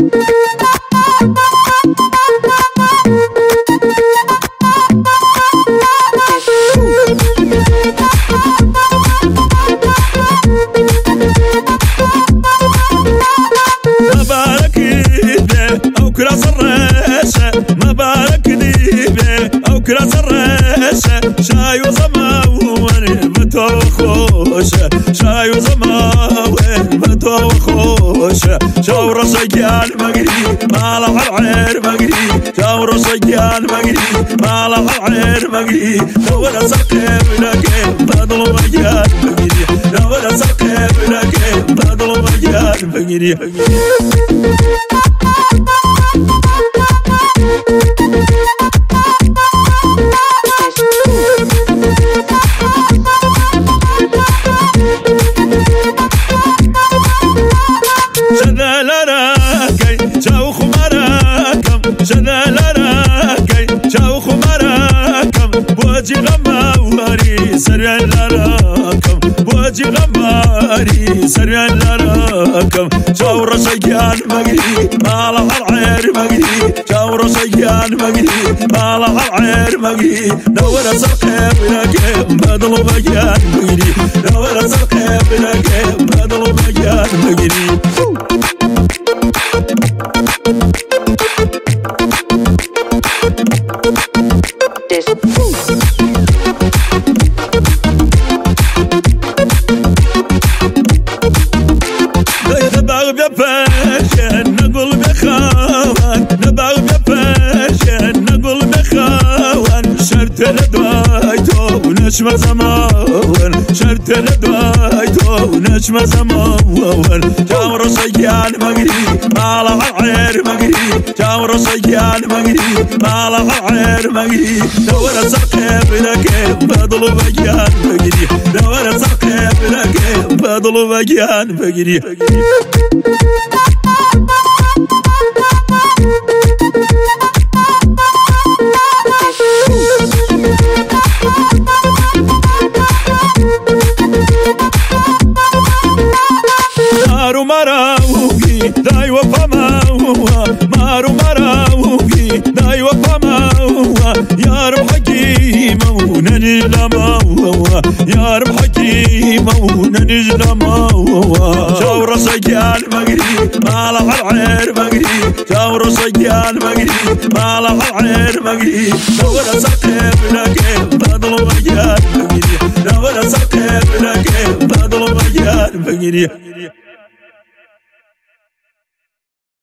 كراس الرشة مبارك ديبه أو كراس الرشة شاي وزماوين فتوى وخوشة شاي وزماوين فتوى وخوشة شاور سجال مقري مالح العير مقري شاور سجال مقري مالح العير مقري دور سقيم لكن بدل مجال مقري دور سقيم لكن بدل مجال مقري شوخ مراكم شذال راكي شوخ مراكم بوجي غماري سريع لراكم بوجي غماري سريع لراكم شاور سجان مقري مالح العير مقري شاور سجان مقري مالح العير مقري دور سقيم لكن بدل مجان مقري دور سقيم لكن بدل مجان مقري نبغى بفاشن نقول بخوان نبغى بفاشن نقول بخوان شرط لدوايتو ونشمة زمان شرط لدوايتو ونشمة زمان جاور سجان مقري مالح العير مقري جاور سجان مقري مالح العير مقري دور سقيم لكن بدل مجان مقري دور سقيم لكن بدل مجان مقري مارو مراوغي داي وفماوها مارو مراوغي داي وفماوها يا رب حكيمة ونجلماوها يا رب حكيمة ونجلماوها شاور سجال مقري مالح العير مقري شاور سجال مقري مالح العير مقري دور سقيم لكن بدل مجال مقري دور سقيم لكن بدل مجال مقري